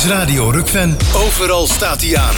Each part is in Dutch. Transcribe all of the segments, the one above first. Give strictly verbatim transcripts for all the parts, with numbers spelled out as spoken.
is Radio Rukven. Overal staat hij aan.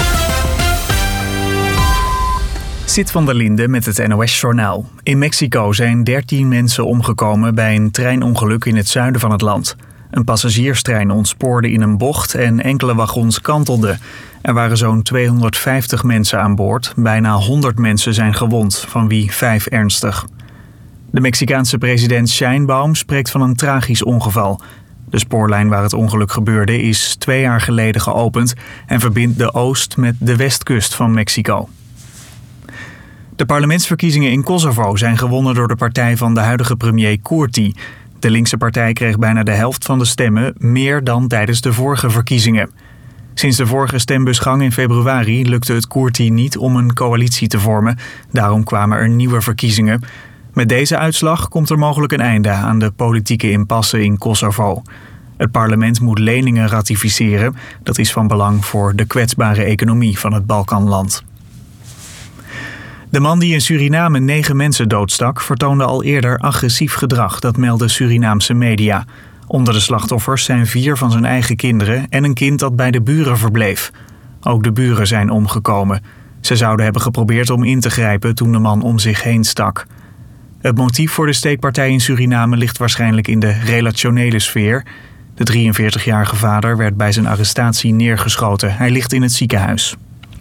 Sit van der Linde met het N O S-journaal. In Mexico zijn dertien mensen omgekomen bij een treinongeluk in het zuiden van het land. Een passagierstrein ontspoorde in een bocht en enkele wagons kantelden. Er waren zo'n tweehonderdvijftig mensen aan boord. Bijna honderd mensen zijn gewond, van wie vijf ernstig. De Mexicaanse president Sheinbaum spreekt van een tragisch ongeval. De spoorlijn waar het ongeluk gebeurde is twee jaar geleden geopend en verbindt de oost- met de westkust van Mexico. De parlementsverkiezingen in Kosovo zijn gewonnen door de partij van de huidige premier Kurti. De linkse partij kreeg bijna de helft van de stemmen, meer dan tijdens de vorige verkiezingen. Sinds de vorige stembusgang in februari lukte het Kurti niet om een coalitie te vormen. Daarom kwamen er nieuwe verkiezingen. Met deze uitslag komt er mogelijk een einde aan de politieke impasse in Kosovo. Het parlement moet leningen ratificeren. Dat is van belang voor de kwetsbare economie van het Balkanland. De man die in Suriname negen mensen doodstak vertoonde al eerder agressief gedrag, dat melden Surinaamse media. Onder de slachtoffers zijn vier van zijn eigen kinderen en een kind dat bij de buren verbleef. Ook de buren zijn omgekomen. Ze zouden hebben geprobeerd om in te grijpen toen de man om zich heen stak. Het motief voor de steekpartij in Suriname ligt waarschijnlijk in de relationele sfeer. De drieënveertigjarige vader werd bij zijn arrestatie neergeschoten. Hij ligt in het ziekenhuis.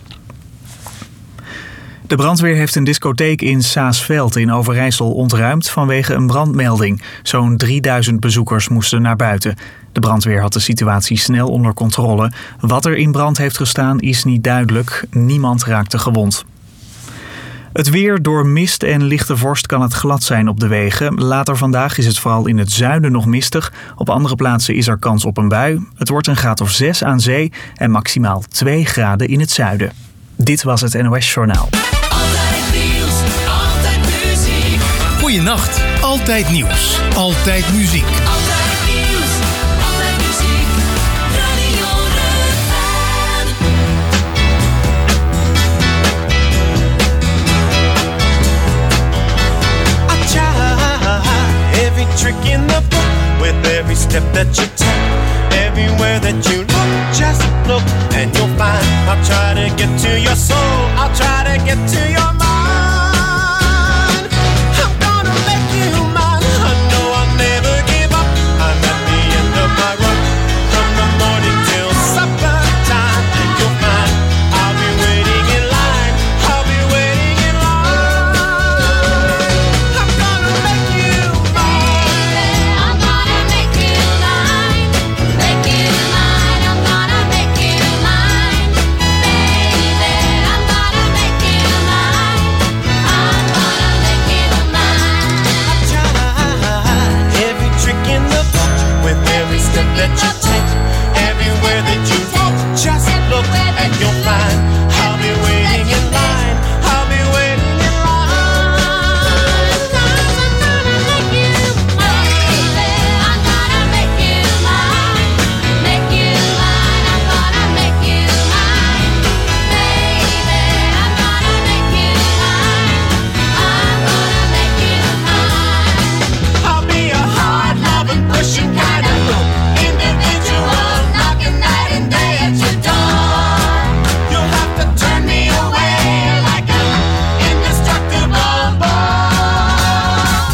De brandweer heeft een discotheek in Saasveld in Overijssel ontruimd vanwege een brandmelding. Zo'n drieduizend bezoekers moesten naar buiten. De brandweer had de situatie snel onder controle. Wat er in brand heeft gestaan is niet duidelijk. Niemand raakte gewond. Het weer: door mist en lichte vorst kan het glad zijn op de wegen. Later vandaag is het vooral in het zuiden nog mistig. Op andere plaatsen is er kans op een bui. Het wordt een graad of zes aan zee en maximaal twee graden in het zuiden. Dit was het N O S-journaal. Altijd nieuws, altijd muziek. Goeienacht, altijd nieuws, altijd muziek. Altijd nieuws, altijd muziek. Radio Rukven. I try every trick in the book with every step that you take. Everywhere that you look, just look and you'll find. I'll try to get to your soul, I'll try to get to your mind. I'm gonna make you mine, I know I'll never give up. I'm at the end of my rope, from the morning till supper time. And you'll find I'll be waiting in line, I'll be waiting in line. I'm gonna make you mine. I'm gonna make you mine. Make you mine. I'm gonna make you mine. Baby, I'm gonna make you mine. I'm gonna make you mine. I try every trick in the book with every step that you take. Everywhere that you look, just look and you'll find I'll be waiting in line. I'll be waiting in line. I'm gonna make you mine. I'm gonna make you mine. Make you mine. I'm gonna make you mine. Baby, I'm gonna make you mine. I'm gonna make you mine. I'll be a hard loving, pushing kind of look. Individual, knocking night and day at your door. You'll have to turn me away like an indestructible ball.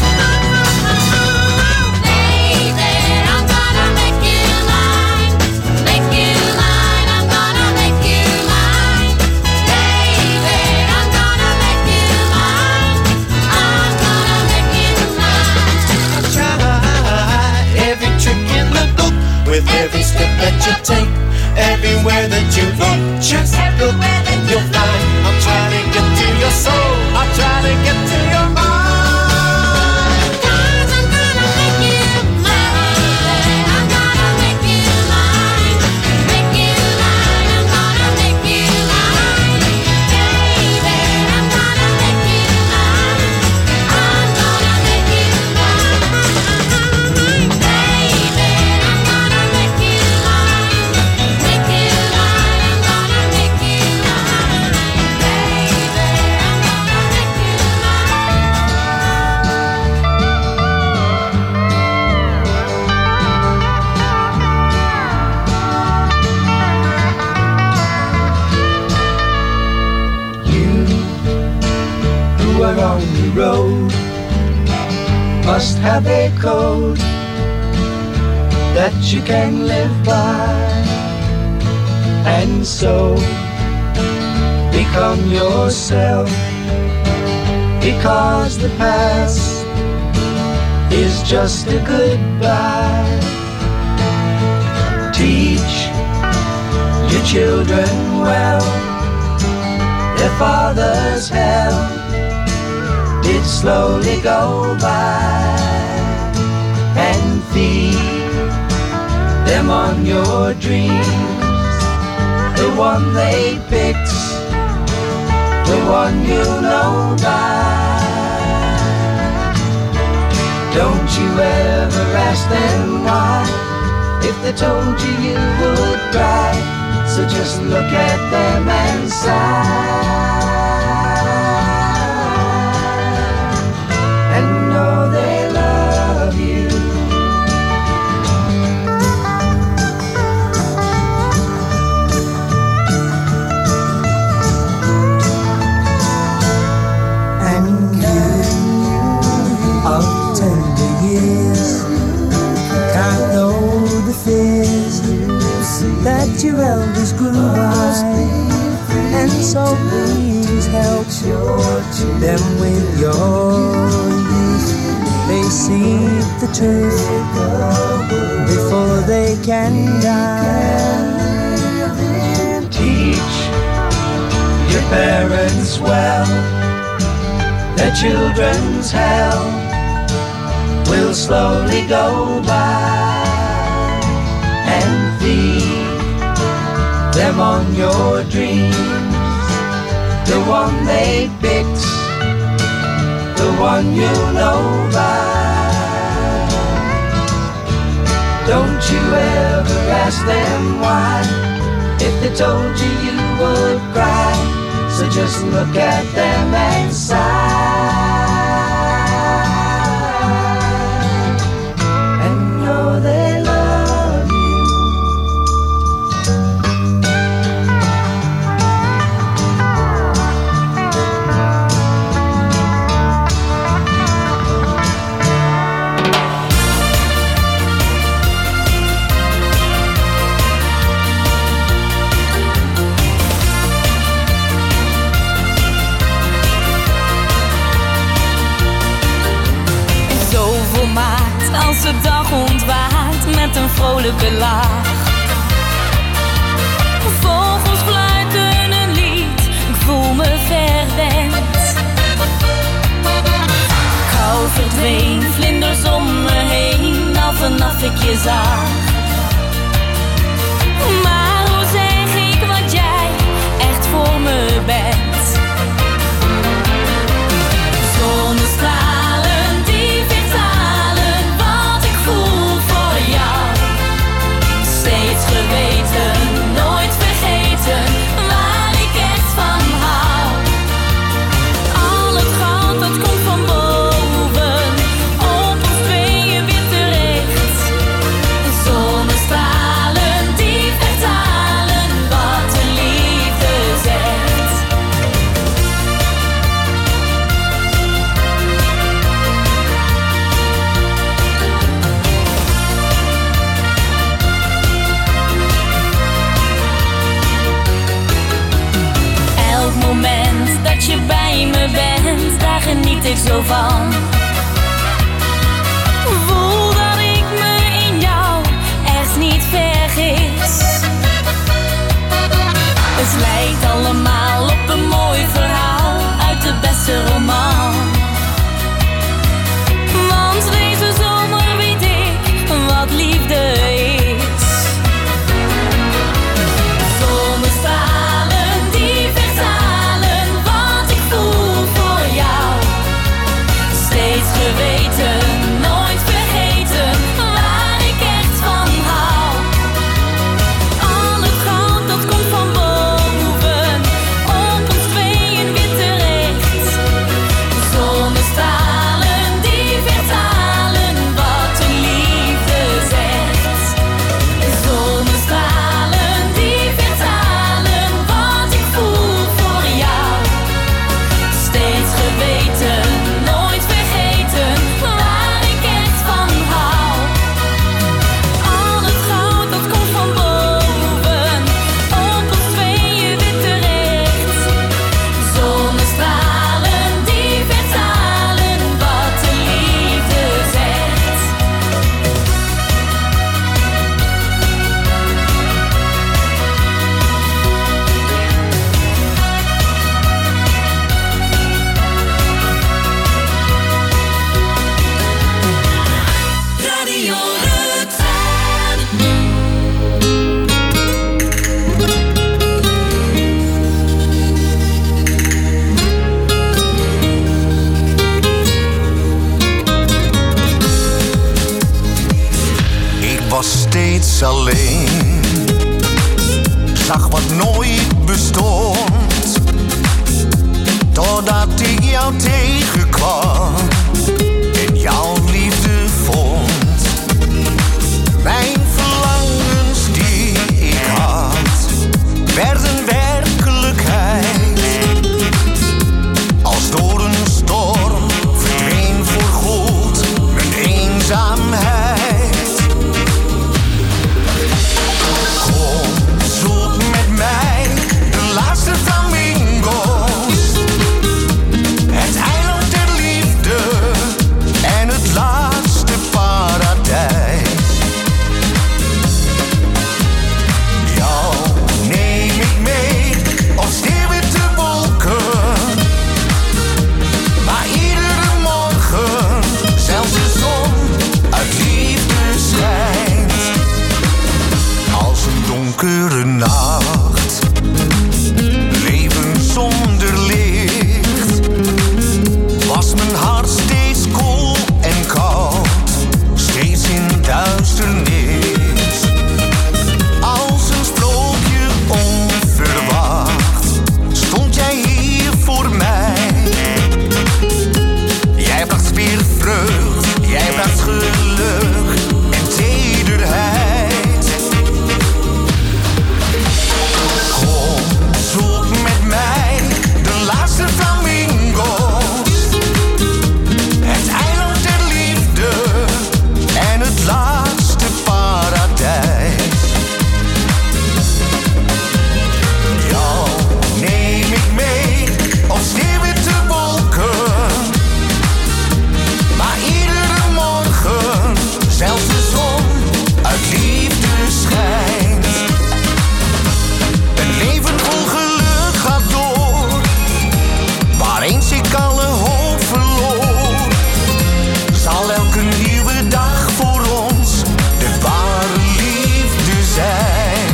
Baby, I'm gonna make you mine. Make you mine. I'm gonna make you mine. Baby, I'm gonna make you mine. I'm gonna make you mine. Try every trick in the book with every step that you take. Everywhere that you look, just look and you'll find I'll try to get to your soul, I'll try to get to your mind. 'Cause I'm gonna make you mine. I'm gonna make you mine. Make you mine. I'm gonna make you mine. Baby, I'm gonna make you mine. I'm gonna make you mine. Baby, I'm gonna make you mine. you are on the road must have a code that you can live by, and so become yourself, because the past is just a goodbye. Teach your children well, their father's hell did slowly go by, and feed them on your dreams, the one they picked, the one you know by. Don't you ever ask them why, if they told you you would cry, so just look at them and sigh, and know they love you. And you of tender years can't know the fears that your elders grew by, and so please help them with your youth. They see the truth before they can die. Teach your parents well, their children's hell will slowly go by, and feed them on your dreams, the one they picked, the one you know by. Don't you ever ask them why, if they told you you would cry, so just look at them and sigh, and know they love you. Als de dag ontwaakt met een vrolijke lach. Vogels fluiten een lied, ik voel me verwend. Kou verdween, vlinders om me heen, al vanaf ik je zag. Maar hoe zeg ik wat jij echt voor me bent? Zonnestralen die vertalen wat ik voel voor jou. Steeds geweten, nooit vergeten waar ik echt van hou. Al het goud dat komt van boven, op ons tweeën weer terecht. Zonnestralen die vertalen wat de liefde zegt. Elk moment dat je bij me bent, daar geniet ik zo van. Voel dat ik me in jou echt niet vergis. Het lijkt allemaal op een mooi verhaal uit de beste roman. Want deze zomer weet ik wat liefde is. Zonnestralen die vertalen wat ik voel voor jou. Steeds steeds alleen. Zag wat nooit bestond, totdat ik jou tegenkwam en jouw liefde vond. Mijn verlangens die ik had, werden werkelijkheid. Als door een storm verdween voorgoed mijn eenzaamheid. Kom, zoek met mij de laatste flamingo's, het eiland der liefde en het laatste paradijs. Jou neem ik mee op sneeuwwitte wolken, maar iedere morgen, zelfs de zon uit liefde schijnt. Als een donkere nacht, leven zonder licht, was mijn hart steeds koel en koud, steeds in duisternis. Als een sprookje onverwacht, stond jij hier voor mij. Jij bracht weer vreugd, jij bracht geluk en tederheid. Kom, zoek met mij de laatste flamingo's, het eiland der liefde en het laatste paradijs. Jou neem ik mee op sneeuwwitte wolken, maar iedere morgen, zelfs de zon uit liefde schijnt. Een leven vol geluk gaat door, waar eens ik alle hoop verloor, zal elke nieuwe dag voor ons de ware liefde zijn.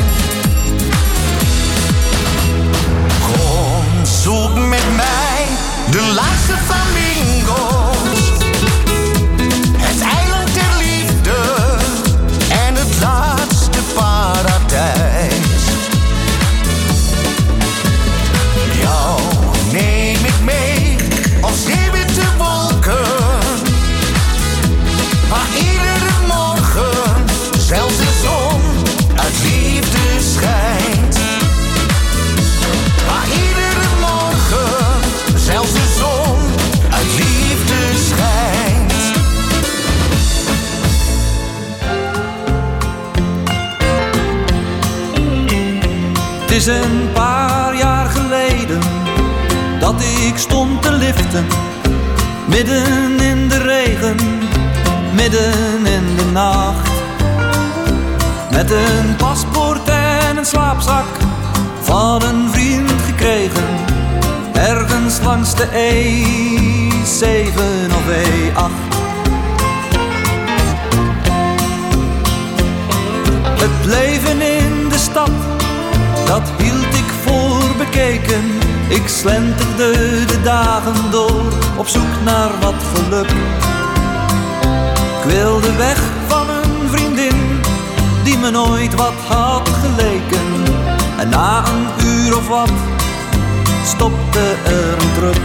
Kom, zoek met mij de laatste flamingo's, het eiland der liefde en het laatste paradijs. Jou neem ik mee op sneeuwwitte wolken, maar iedere morgen, zelfs de zon uit liefde schijnt. Maar iedere morgen, zelfs de zon uit liefde schijnt. Het is een paar jaar geleden dat ik stond te liften, midden in de regen, midden in de nacht. Met een paspoort en een slaapzak van een vriend gekregen, ergens langs de E zeven of E acht. Het leven in de stad, dat hield ik voor bekeken. Ik slenterde de dagen door, op zoek naar wat geluk. Ik wilde weg van een vriendin, die me nooit wat had geleken. En na een uur of wat, stopte er een truck.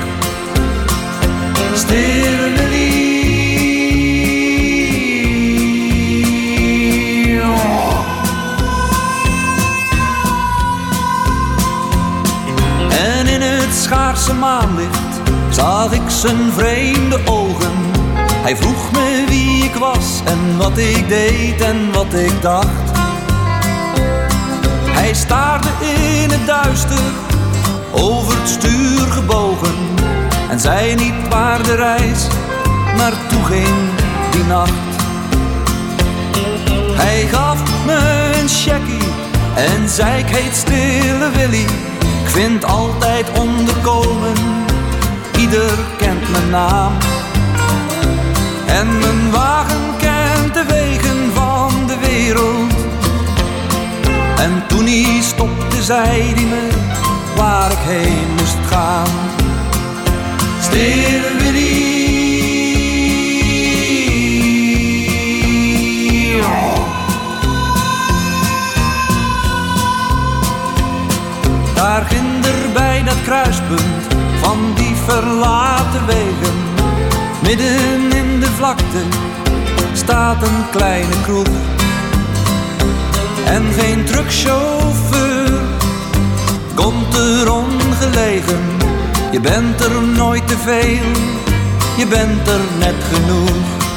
Stille lief. En in het schaarse maanlicht zag ik zijn vreemde ogen. Hij vroeg me wie ik was en wat ik deed en wat ik dacht. Hij staarde in het duister, over het stuur gebogen, en zei niet waar de reis naartoe ging die nacht. Hij gaf me een checkie en zei ik heet Stille Willy. Ik vind altijd onderkomen, ieder kent mijn naam. En mijn wagen kent de wegen van de wereld. En toen hij stopte, zei hij me waar ik heen moest gaan. Stille Willy. verlaten wegen. Midden in de vlakte staat een kleine kroeg. En geen truckchauffeur komt er ongelegen. Je bent er nooit te veel, je bent er net genoeg.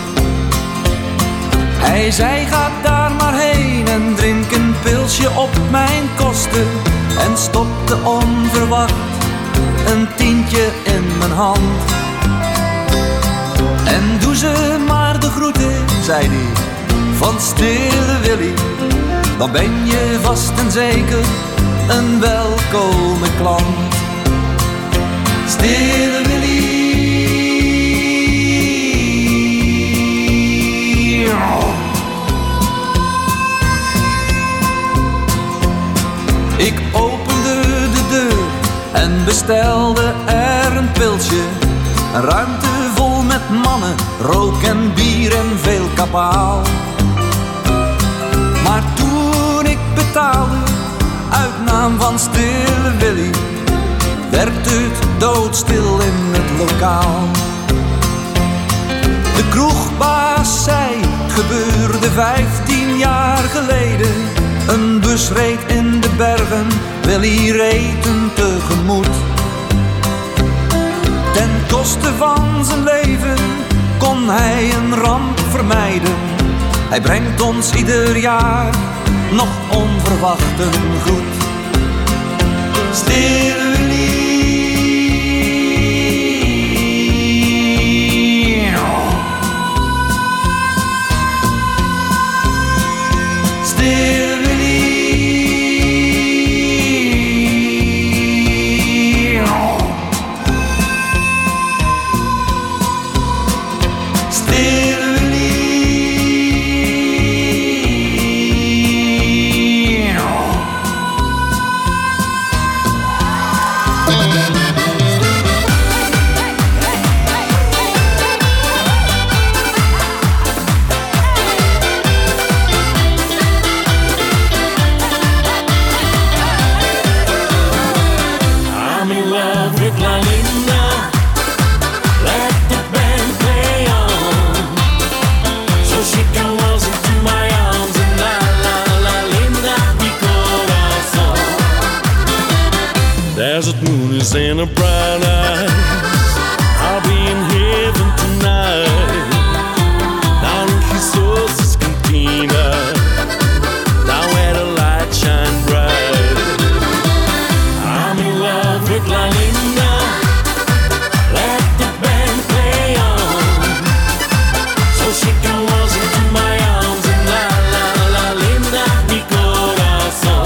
Hij zei ga daar maar heen en drink een pilsje op mijn kosten. En stopte onverwacht een tientje in mijn hand. En doe ze maar de groeten, zei hij, van Stille Willy. Dan ben je vast en zeker een welkome klant. Stille Willy. Ik opende de deur en bestelde er een pilsje. Een ruimte vol met mannen, rook en bier en veel kapaal. Maar toen ik betaalde, uit naam van Stille Willy, werd het doodstil in het lokaal. De kroegbaas zei, gebeurde vijftien jaar geleden. Een bus reed in de bergen, Willy reed hem tegemoet. Ten koste van zijn leven kon hij een ramp vermijden. Hij brengt ons ieder jaar nog onverwacht een groet. Stille Willy. Stille Willy. Stille Willy. I'm in love with La Linda. Let the band play on, so she can waltz into my arms and la la la Linda mi corazón. Desert moon is in her bright eyes. I'll be in heaven tonight. Down in Jesus' cantina, down where the light shine bright. I'm in love with La Linda. Let the band play on, so she can waltz into my arms and la la la Linda mi corazón.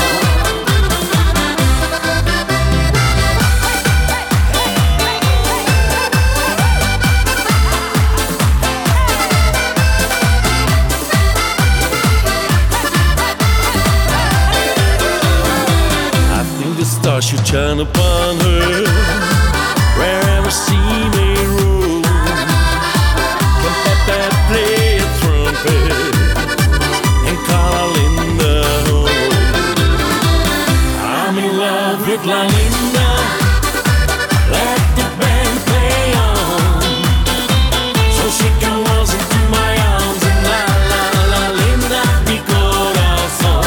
I think the stars should shine upon her wherever she may roam. Can Pepe play a trumpet and call her Linda home? I'm in love with La Linda. Let the band play on, so she can waltz into my arms and la la la Linda mi corazón.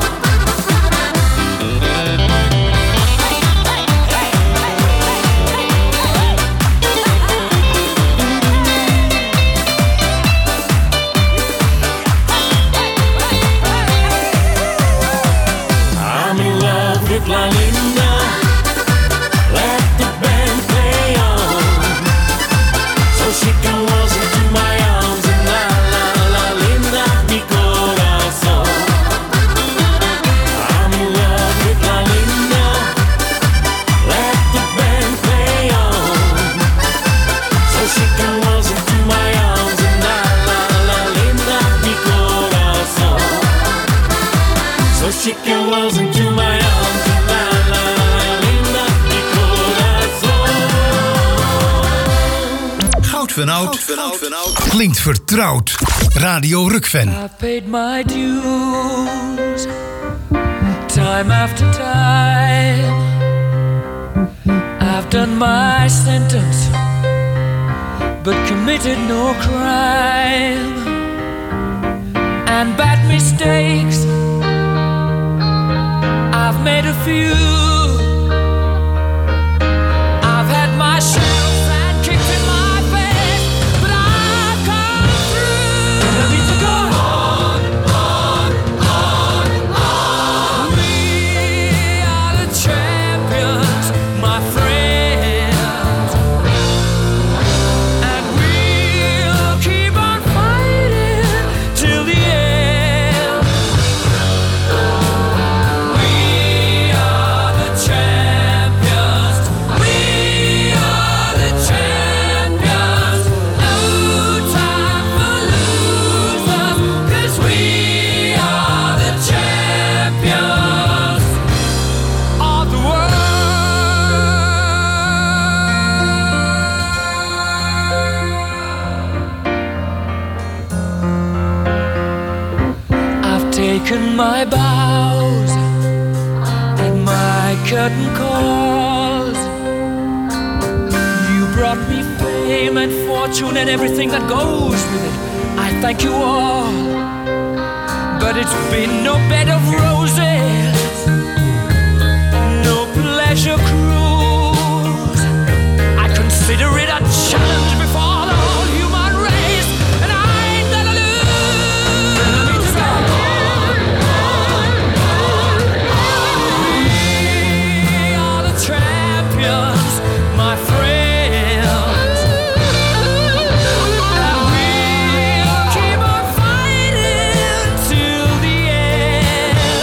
I'm in love with La Linda. Let the band play on, so she can waltz into my arms and la la la Linda mi corazón. I'm in love with La Linda. Let the band play on, so she can waltz into my arms and la la la Linda mi corazón. So she can waltz into my arms and la la la Linda mi corazón. Goud van oud. Klinkt vertrouwd. Radio Rukven. I paid my dues time after time. I've done my sentence, but committed no crime. And bad mistakes, I've made a few. I've had my share of bad kicks in my face, but I've come through. Let me to go on, on, on, on. We are the champions, my friends, and we'll keep on fighting till the end. We are the champions. We are the champions. No time for losers, 'cause we are the champions of the world. I've taken my bows and my curtain calls. You brought me fame and fortune and everything that goes with it. I thank you all, but it's been no bed of roses, no pleasure cruise. I consider it a challenge before the whole human race, and I ain't gonna lose. We are the champions, my friends, and we'll keep on fighting till the end.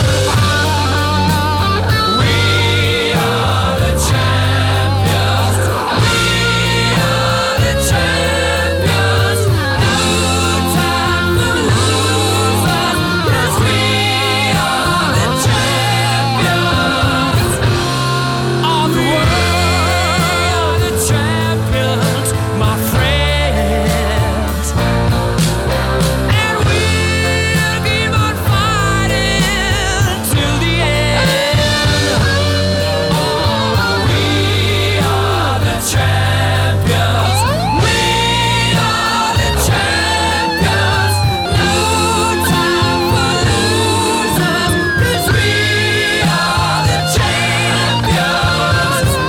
We are the champions. We are the champions. No time for losers, 'cause we are the champions of the world. The champions, my friends, and we'll keep on fighting till the end. Oh, we are the champions. We are the champions. No time for losers, 'cause we are the champions.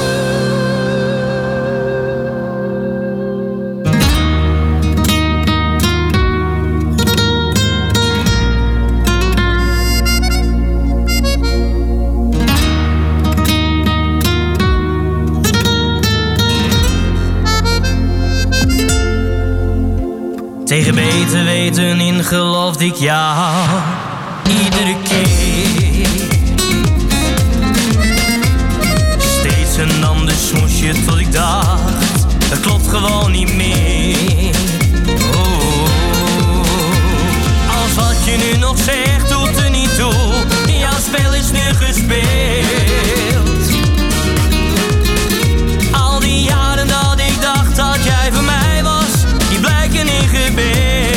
Tegen beter weten in geloofde ik jou iedere keer. Steeds een ander smoesje tot ik dacht, het klopt gewoon niet meer. Oh. Als wat je nu nog zegt doet er niet toe, jouw spel is nu gespeeld. Al die jaren dat ik dacht dat jij voor mij was, die blijken in gebeeld.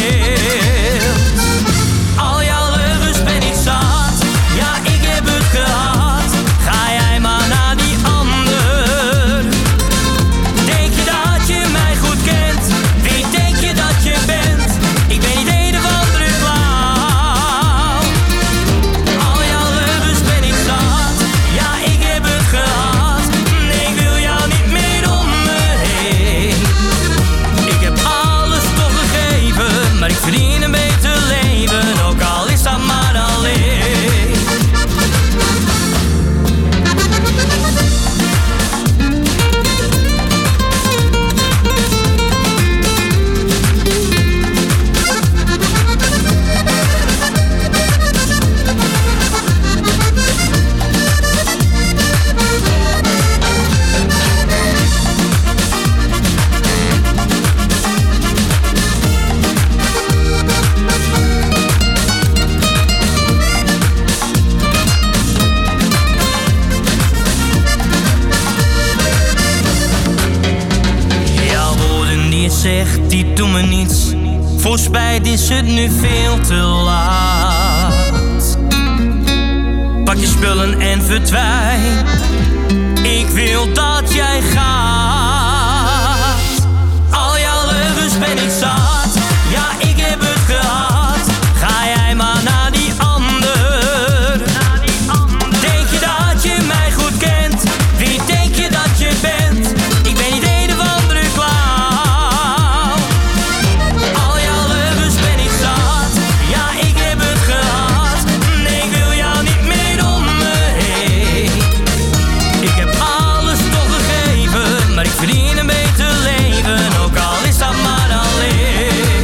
Al jouw leugens ben ik zat, ja ik heb het gehad. Ga jij maar naar die ander. Denk je dat je mij goed kent? Wie denk je dat je bent? Ik ben niet een of andere clown. Al jouw leugens ben ik zat, ja ik heb het gehad. Nee, ik wil jou niet meer om me heen. Ik heb alles toch gegeven, maar ik verdien een beter leven, ook al is dat maar alleen. Jouw woorden die je zegt, die doen me niets. Voor spijt is het nu veel te laat. Pak je spullen en verdwijn. Ik wil dat jij gaat. Al jouw leugens ben ik zat. Ja, ik heb het gehad. Ga jij maar naar die ander. Denk je dat je mij goed kent? Wie denk je dat je bent? Ik ben niet een of andere clown. Al jouw leugens ben ik zat. Ja, ik heb het gehad. Nee, ik wil jou niet meer om me heen. Ik heb alles toch gegeven, maar ik verdien een beter leven, ook al is dat maar alleen.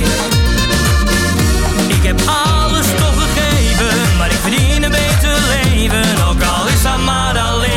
Ik heb alles toch gegeven, maar ik verdien een beter leven, ook al is dat maar alleen.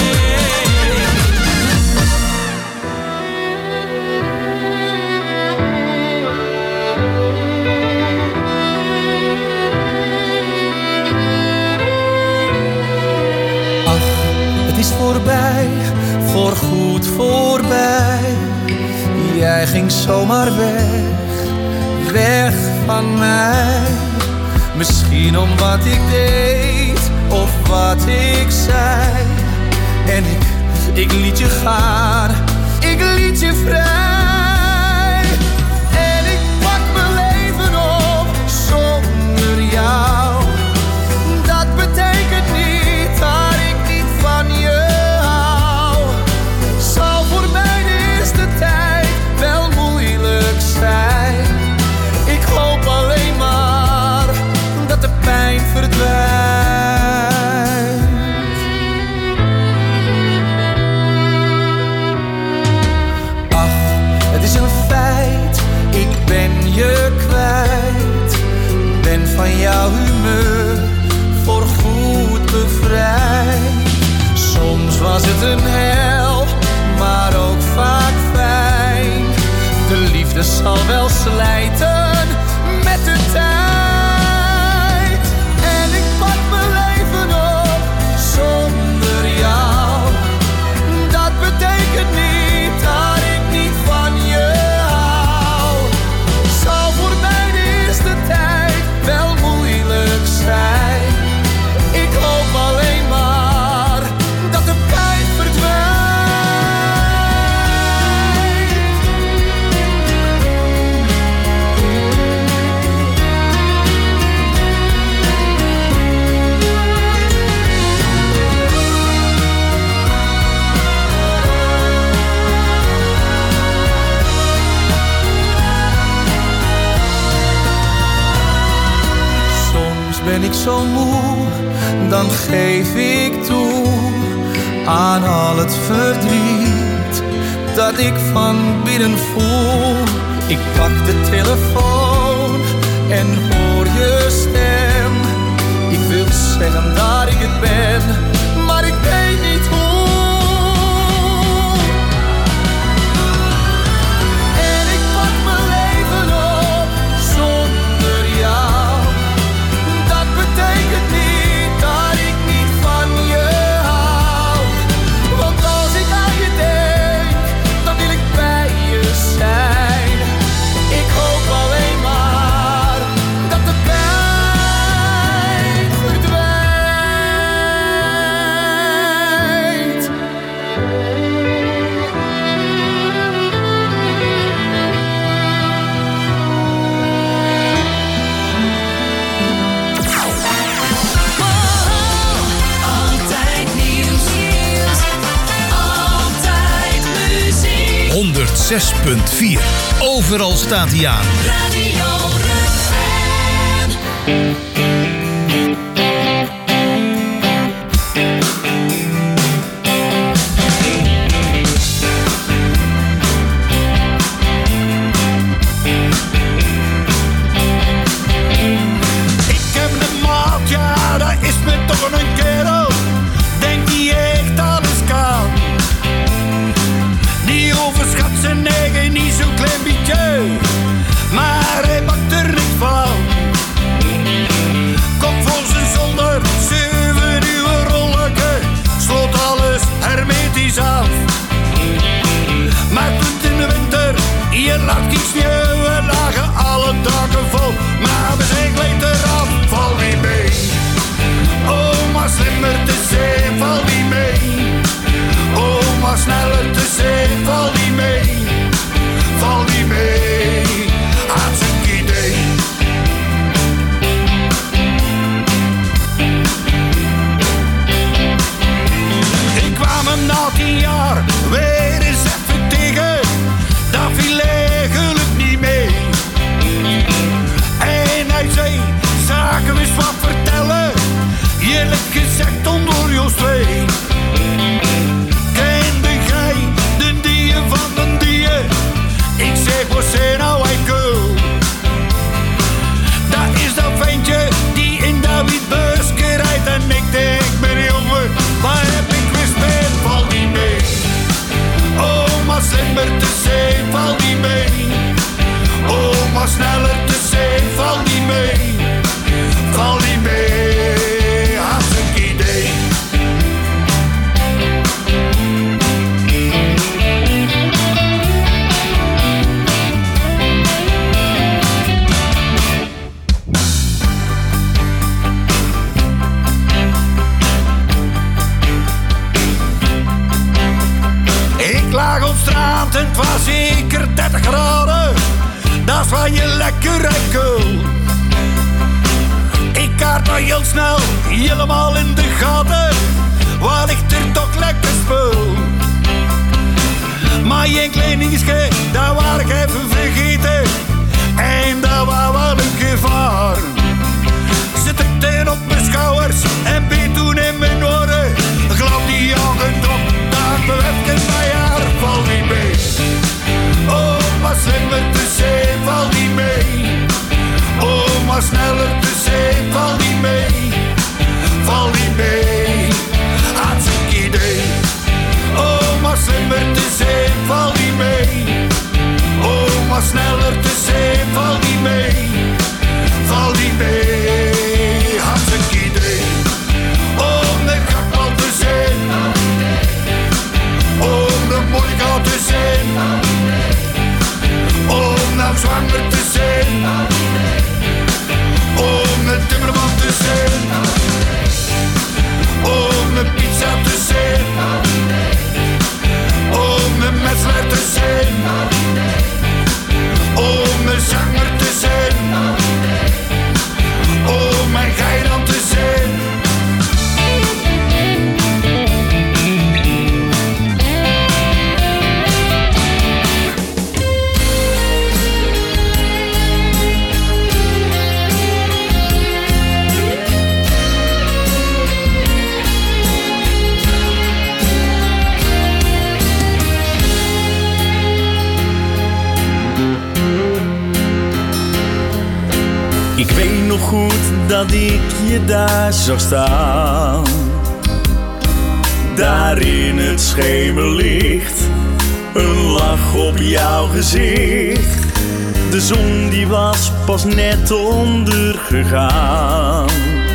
Ach, het is voorbij, voorgoed voorbij. Jij ging zomaar weg, weg van mij. Misschien om wat ik deed of wat ik zei. En ik, ik liet je gaan, ik liet je vrij. En ik pak mijn leven op zonder jou. Dat betekent niet dat ik niet van je hou. Zal voor mij de eerste tijd wel moeilijk zijn. Ik hoop alleen maar dat de pijn verdwijnt. Ach, het is een feit, ik ben je kwijt. Ben van jouw humeur voorgoed bevrijd. Soms was het een hel, maar ook vaak fijn. De liefde zal wel slijten met de tijd. En ik pak mijn leven op zonder jou. Dat betekent niet dat ik niet van je hou. Zal voor mij de eerste tijd wel moeilijk zijn. Ik hoop alleen maar dat de pijn verdwijnt. Soms ben ik zo moe, dan geef ik toe aan al het verdriet dat ik van binnen voel. Ik pak de telefoon en hoor je stem. Ik wil zeggen dat ik het ben, maar ik weet niet hoe. En ik pak mijn leven op zonder jou. Dat betekent niet dat ik niet van je hou. Want als ik aan je denk, dan wil ik bij je zijn. Ik hoop alleen maar dat de pijn verdwijnt. Altijd nieuws, altijd muziek. honderdzes punt vier. Overal staat hij aan. Radio Refrain. Ik heb een maat, ja, dat is me toch een kerel. Denk die echt alles kan. Die overschat zijn eigen niet zo'n klein beetje, maar hij bakt er niet van. Kop vol zijn zolder, zeven uur rolleke, sloot alles hermetisch af. Maar toen in de winter, hier lag geen sneeuw, we lagen alle dagen vol. Maar we zijn gleed eraf, val niet mee. Oh, maar slimmer te zijn, val niet mee. Oh, gezegd onder Joost twee. Kende jij de dier van een dier? Ik zeg, wat zijn nou hij cool? Dat is dat ventje die in David Buske rijdt. En ik denk, ben jongen, waar heb ik respect? Val die mee. Oh, maar slimmer te zijn, val die mee. Oh, maar sneller te zijn, val die mee. Val die mee, hartstikke idee. Ik lag op straat en het was zeker dertig graden. Dat is waar je lekker uit kunt. Ik kaart al heel snel, helemaal in de gaten. Waar ligt er toch lekker spul? Maar je klein dingetje, dat wou ik even vergeten. En dat was wel een gevaar. Zit ik ten op mijn schouders en beet toen in mijn oren. Geloof die ogen op, daar beweft mij haar. Val niet mee. Oh, maar slimmer te zijn, val niet mee. Oh, maar sneller te zijn, val niet mee. Val niet mee, hartstikke idee. Oh, maar slimmer te zijn, val niet mee. Oh, maar sneller te zijn, val niet mee. Val niet mee, hartstikke idee. Om de kakbal te zijn. Om de moeilijkheid te zijn. Om nou zwanger te zijn. Om een timmerman te zijn. Om een pizza te zijn. Om een metselaar te zijn. Om een zanger te zijn. Om een geiland te zijn. Ik weet nog goed dat ik je daar zag staan. Daar in het schemerlicht, een lach op jouw gezicht. De zon die was pas net ondergegaan.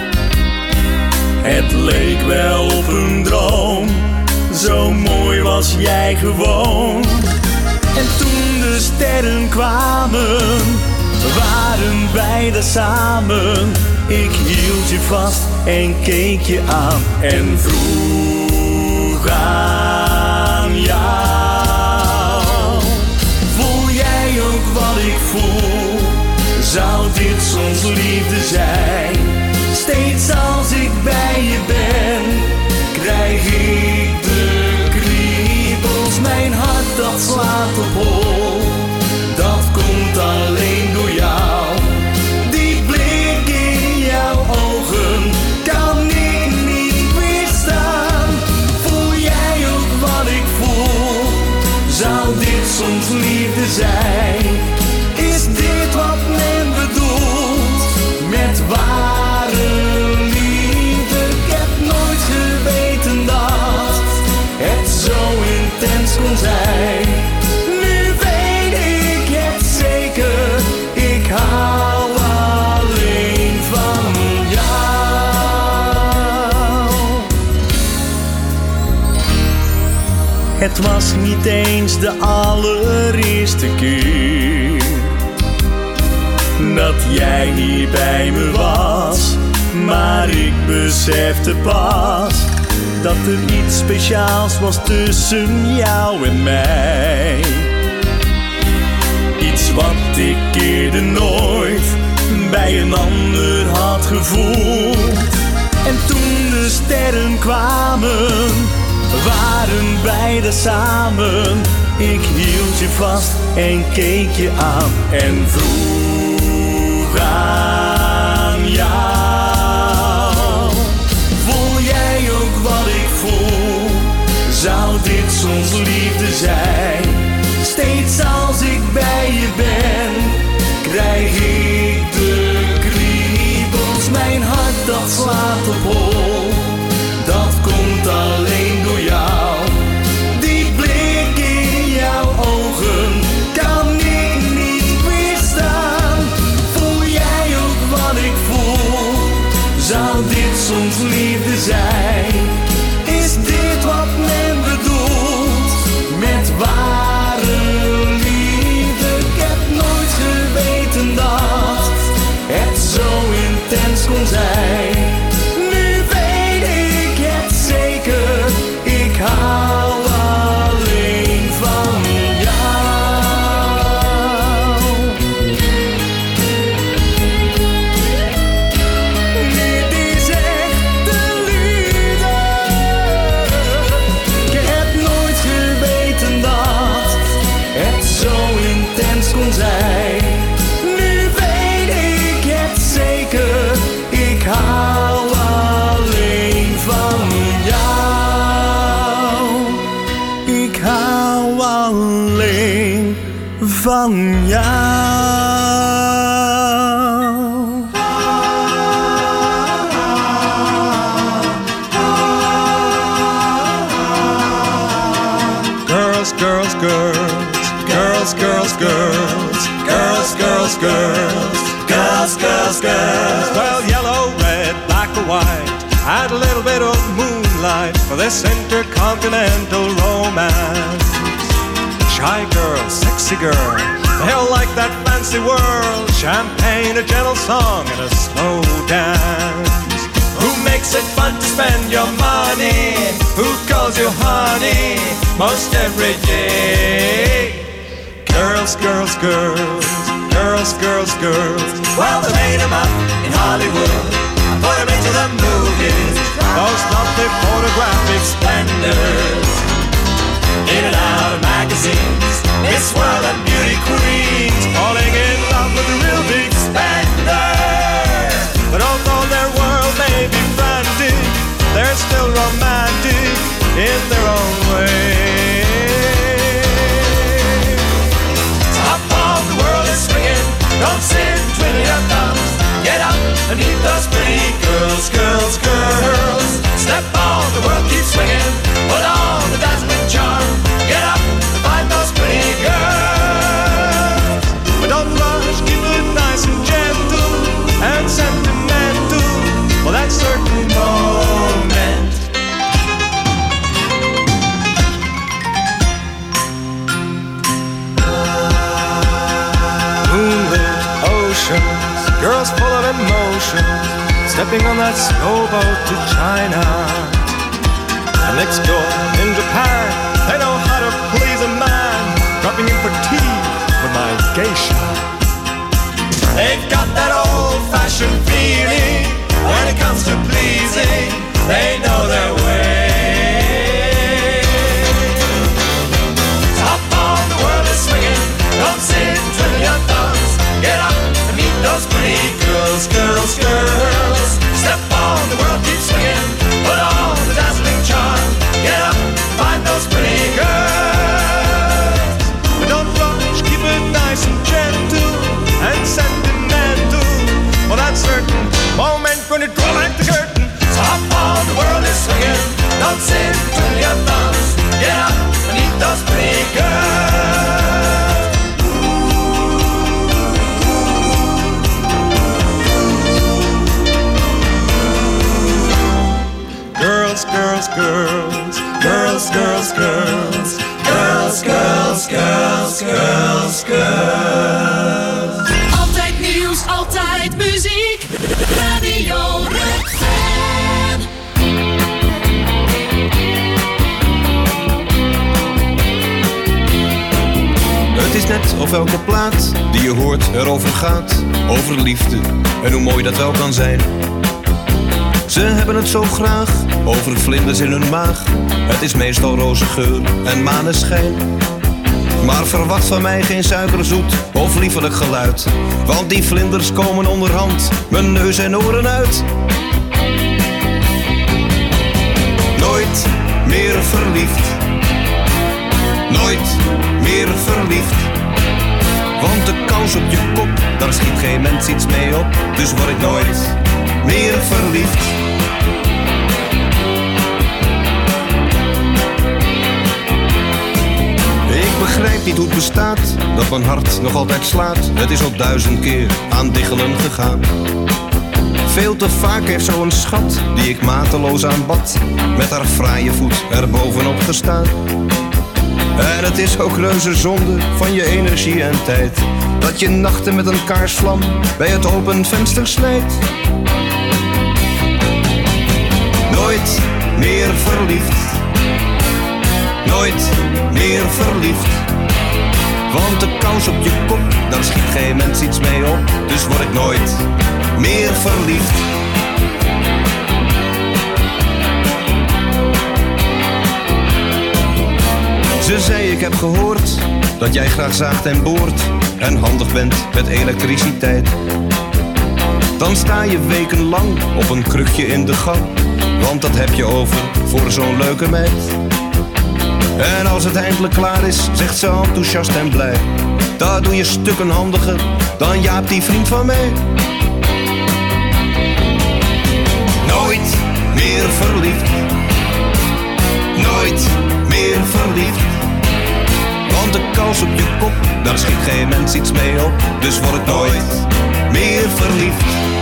Het leek wel op een droom, zo mooi was jij gewoon. En toen de sterren kwamen, waren wij daar samen. Ik hield je vast en keek je aan en vroeg aan jou. Voel jij ook wat ik voel? Zou dit soms liefde zijn? Steeds als ik bij je ben, krijg ik de kriebels. Mijn hart dat slaat op hol, dat komt alleen door jou. Die blik in jouw ogen kan ik niet weerstaan. Voel jij ook wat ik voel? Zou dit soms liefde zijn? Is dit wat men bedoelt met ware liefde? Ik heb nooit geweten dat het zo intens kon zijn. Ik hou alleen van jou. Het was niet eens de allereerste keer dat jij hier bij me was. Maar ik besefte pas dat er iets speciaals was tussen jou en mij. Iets wat ik eerder nooit bij een ander had gevoeld. En toen de sterren kwamen, waren wij er samen. Ik hield je vast en keek je aan en vroeg aan jou. Voel van jou. Girls, girls, girls, girls, girls, girls, girls, girls, girls, girls, girls, girls. Well, yellow, red, black or white, add a little bit of moonlight for this intercontinental romance. Shy girl, sexy girl, they all like that fancy world. Champagne, a gentle song, and a slow dance. Who makes it fun to spend your money? Who calls you honey most every day? Girls, girls, girls, girls, girls, girls. Well, they made them up in Hollywood and put them into the movies. Those lovely photographic splendors, in and out of magazines, Miss World and beauty queens, falling in love with the real big spenders. But although their world may be frantic, they're still romantic in their own way. Top of the world is swinging, don't sit twiddling your thumbs. Get up and meet those pretty girls, girls, girls. Step on, the world keeps swinging, put on the dazzling charm. Get up and find those pretty girls. But don't rush, keep it nice and gentle and sentimental for that certain moment. Moonlit oceans, girls full of emotion, stepping on that snowboat to China. And next door in Japan, they know how to please a man, dropping in for tea with my geisha. They've got that old-fashioned feeling when it comes to pleasing. They know their way. Top of the world is swinging, don't sit twiddling your thumbs. Get up and meet those pretty girls, girls, girls. Step on, the world keeps swinging, put on the dazzling charm. Get up, find those pretty girls. But don't rush, keep it nice and gentle and sentimental for that certain moment when you draw back the curtain. Top on, the world is swinging, don't sit twiddling your thumbs. Get up and meet those pretty girls. Girls, girls, girls, girls, girls, girls, girls, girls, girls, girls, girls. Altijd nieuws, altijd muziek. Radio Rutgen. Het is net of elke plaat die je hoort erover gaat. Over liefde en hoe mooi dat wel kan zijn. Ze hebben het zo graag over vlinders in hun maag. Het is meestal roze geur en maneschijn. Maar verwacht van mij geen suikerzoet of liefelijk geluid. Want die vlinders komen onderhand mijn neus en oren uit. Nooit meer verliefd. Nooit meer verliefd. Want de kous op je kop, daar schiet geen mens iets mee op. Dus word ik nooit meer verliefd. Ik begrijp niet hoe het bestaat, dat mijn hart nog altijd slaat. Het is al duizend keer aan diggelen gegaan. Veel te vaak heeft zo'n schat, die ik mateloos aanbad, met haar fraaie voet er bovenop gestaan. En het is ook reuze zonde van je energie en tijd, dat je nachten met een kaarsvlam bij het open venster slijt. Nooit meer verliefd. Nooit meer verliefd. Want de kous op je kop, daar schiet geen mens iets mee op. Dus word ik nooit meer verliefd. Ze zei ik heb gehoord dat jij graag zaagt en boort en handig bent met elektriciteit. Dan sta je wekenlang op een krukje in de gang, want dat heb je over voor zo'n leuke meid. En als het eindelijk klaar is, zegt ze enthousiast en blij: dat doe je stukken handiger dan Jaap, die vriend van mij. Nooit meer verliefd, nooit meer verliefd. Want de kous op je kop, daar schiet geen mens iets mee op. Dus word ik nooit meer verliefd.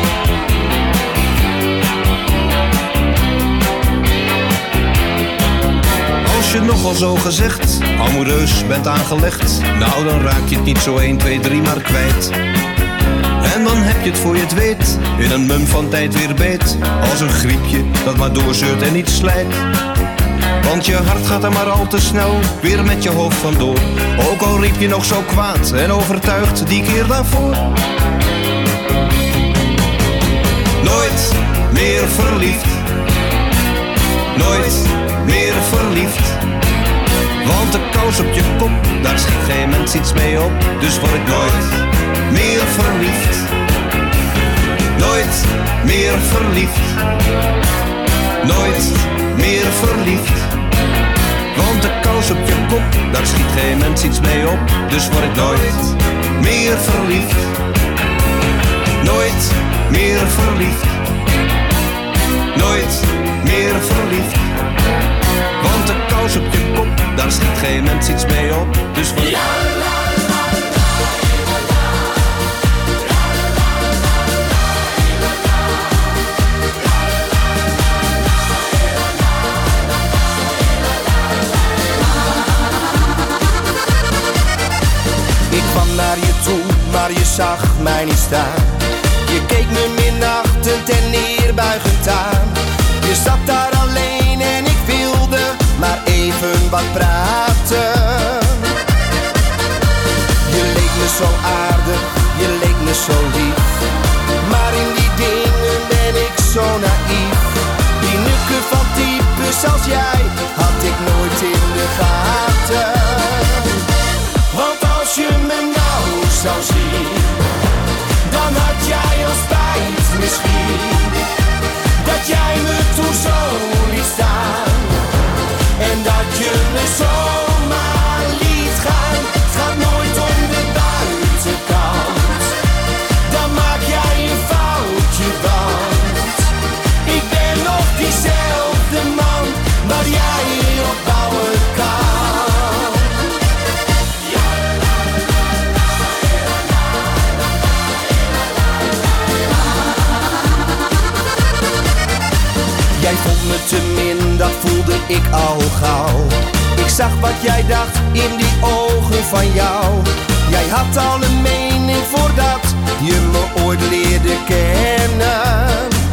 Als je nogal zo gezegd amoureus bent aangelegd, nou dan raak je het niet zo één, twee, drie maar kwijt. En dan heb je het voor je het weet in een mum van tijd weer beet. Als een griepje dat maar doorzeurt en niet slijt. Want je hart gaat er maar al te snel weer met je hoofd vandoor. Ook al riep je nog zo kwaad en overtuigd die keer daarvoor. Nooit meer verliefd, nooit meer verliefd. Want de kous op je kop, daar schiet geen mens iets mee op. Dus word ik nooit meer verliefd, nooit meer verliefd, nooit meer verliefd. Want de kous op je kop, daar schiet geen mens iets mee op. Dus word ik nooit meer verliefd, nooit meer verliefd, nooit meer verliefd. Want de kous op je kop, daar schiet geen mens iets mee op. Dus word ik... Ik kwam naar je toe, maar je zag mij niet staan. Je keek me minachtend en neerbuigend aan. Je zat daar alleen en ik wilde maar even wat praten. Je leek me zo aardig, je leek me zo lief. Maar in die dingen ben ik zo naïef. Die nukken van types als jij had ik nooit in de gaten. Want als je me nou zou zien, dan had jij al spijt misschien. Dat jij me toen zo liet staan. En dat je me zomaar liet gaan. Het gaat nooit om de buitenkant. Dan maak jij een foutje, want ik ben nog diezelfde man waar jij op bouwen kan. Jij vond me te min, dat voelde ik al gauw. Ik zag wat jij dacht in die ogen van jou. Jij had al een mening voordat je me ooit leerde kennen.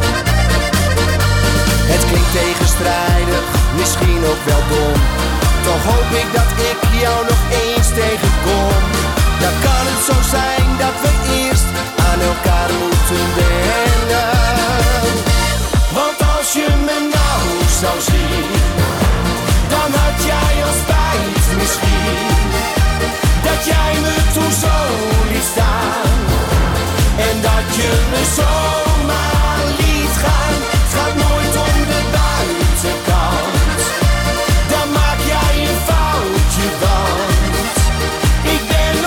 Het klinkt tegenstrijdig, misschien ook wel dom. Toch hoop ik dat ik jou nog eens tegenkom. Dan kan het zo zijn dat we eerst aan elkaar moeten wennen. Want als je me nou zou zien, dan had jij al spijt misschien. Dat jij me toen zo liet staan. En dat je me zomaar liet gaan. Het gaat nooit om de buitenkant. Dan maak jij een foutje, want ik ben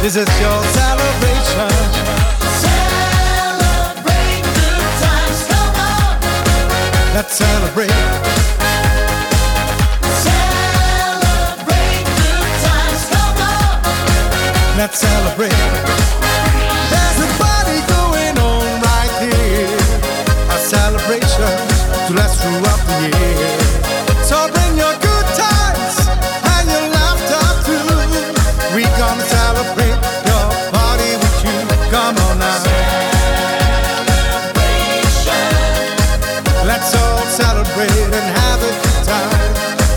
This is your celebration. Celebrate good times, come on. Let's celebrate. Celebrate good times, come on. Let's celebrate. There's a party going on right here. A celebration to last throughout the year. So bring your good times and your laughter too. We gonna celebrate your party with you. Come on now. Celebration. Let's all celebrate and have a good time.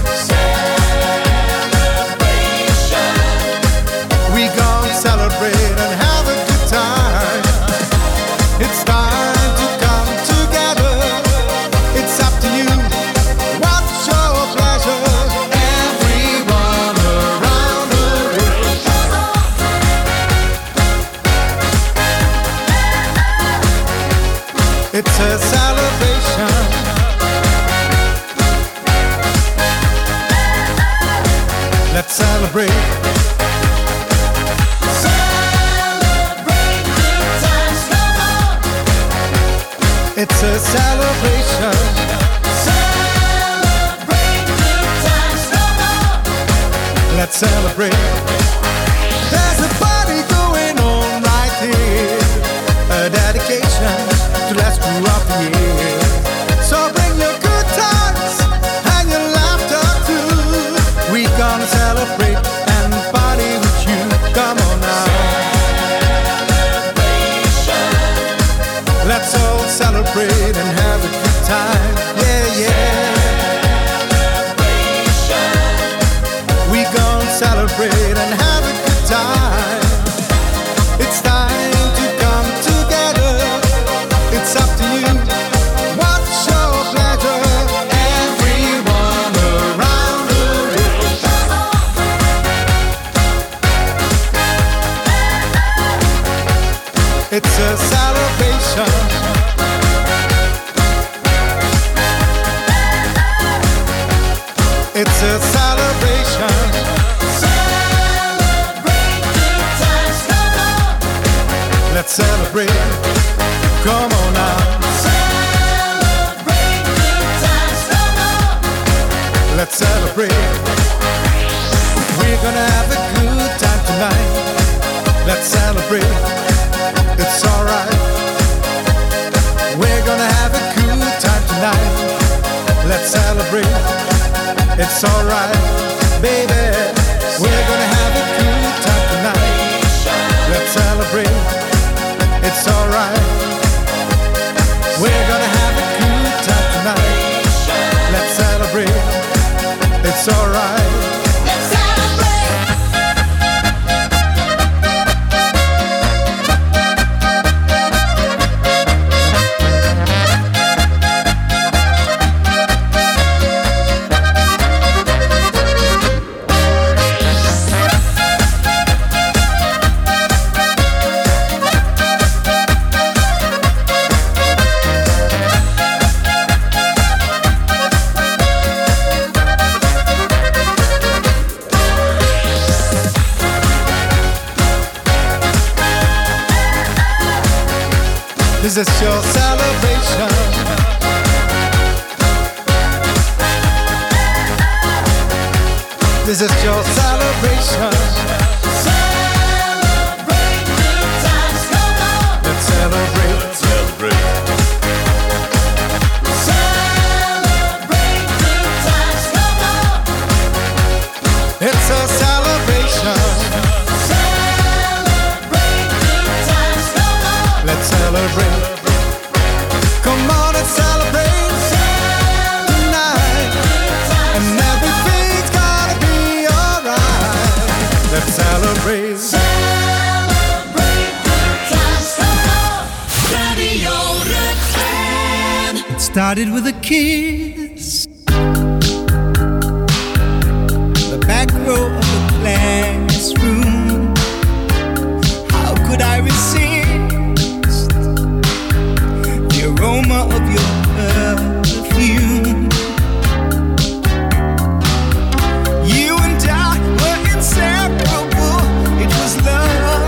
Celebration. We gonna celebrate and have a good time. It's time to come together. It's up to you. What's your pleasure? Everyone around the world. It's a celebration. Let's celebrate. Celebrate good times, come on. It's a celebration. Celebrate good times, come on. Let's celebrate. There's a party going on right here. A dedication to last throughout the year. So bring your good times and your laughter too. We gonna celebrate and party with you. Come on now. Let's all celebrate and have a good time. Yeah, yeah. We gonna celebrate and have a good time. It's time to come together. It's up to you. What's your pleasure? Everyone around the world. It's a celebration. It's a celebration. Celebrate good times, come on. Let's celebrate. Come on now. Celebrate good times, come on. Let's celebrate. We're gonna have a good time tonight. Let's celebrate. It's alright. We're gonna have a good time tonight. Let's celebrate. It's alright, baby. We're gonna have a good time tonight. Let's celebrate. It's alright. We're gonna have a good time tonight. Let's celebrate. It's alright. Let's celebrate. This is your celebration. This is your celebration. Celebrate good times, come on. Let's celebrate. Celebrate. Celebrate good times, come on. It's a celebration. Celebrate good times, come on. Let's celebrate. Come on and celebrate tonight. And everything's gonna be alright. Let's celebrate. Celebrate good times, come on. Radio Refrain. It started with a kiss. The back row of the classroom. How could I resist the aroma of your perfume? You and I were inseparable. It was love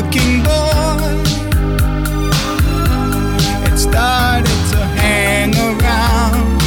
looking boy. It started to hang around.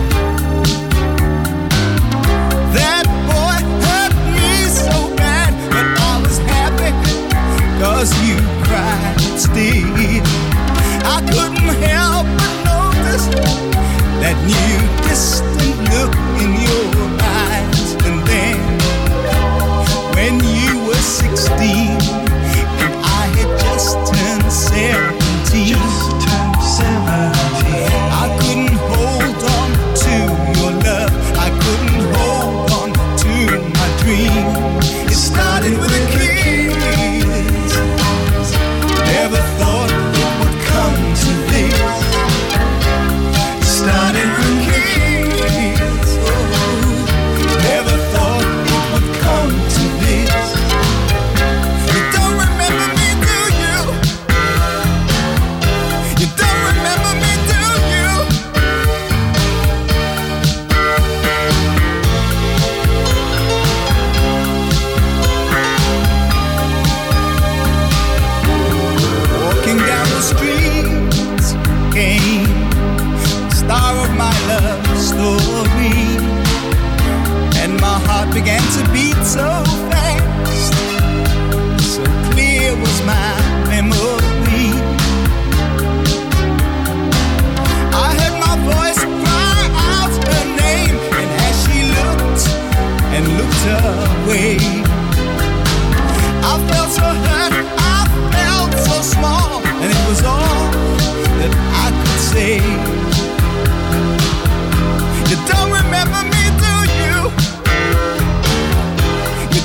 That boy hurt me so bad, but I was happy, cause you cried instead. I couldn't help but notice that new distant look in your eyes. And then when you were sixteen and I had just turned seventeen, just turned seventeen, I couldn't hold on to your love, I couldn't hold on to my dream. It started with a kiss, never thought it would come to this. It started with a kiss, oh, never thought it would come to this. You don't remember me, do you? You don't remember me, do you? Walking down the streets came the star of my love story, and my heart began to beat so fast, so clear was my memory. I heard my voice cry out her name, and as she looked and looked away, I felt so hurt, I felt so small, and it was all that I could say. You don't remember me, do you? You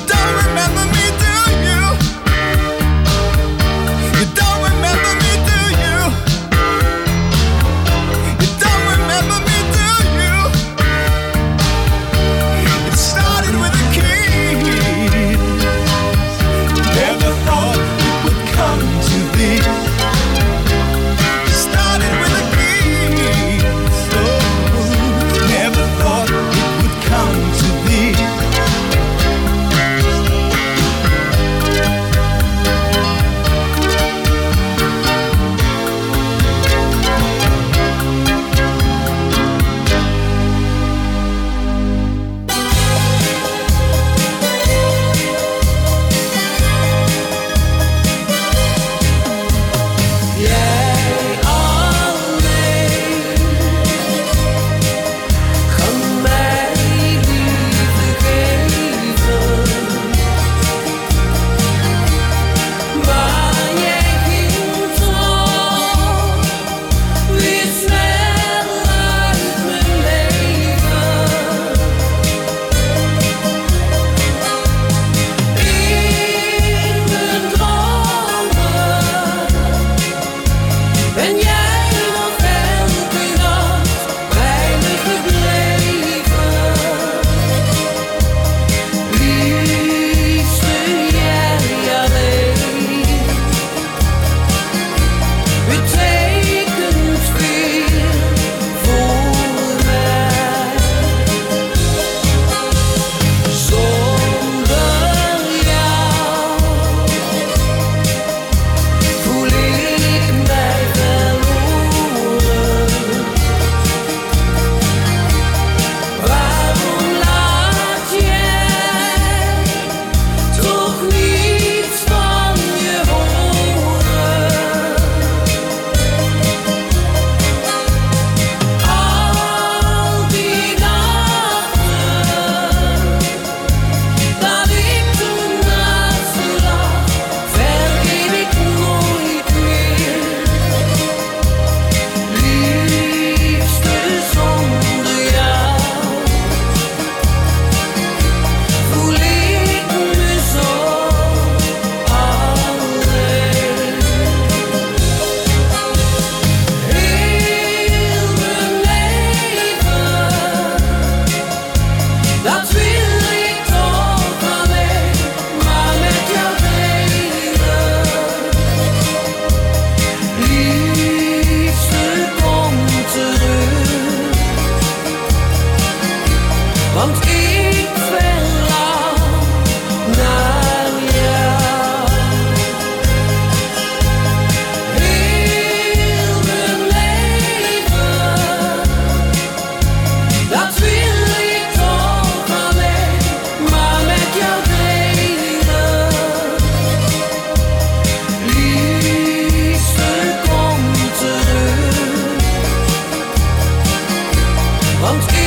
want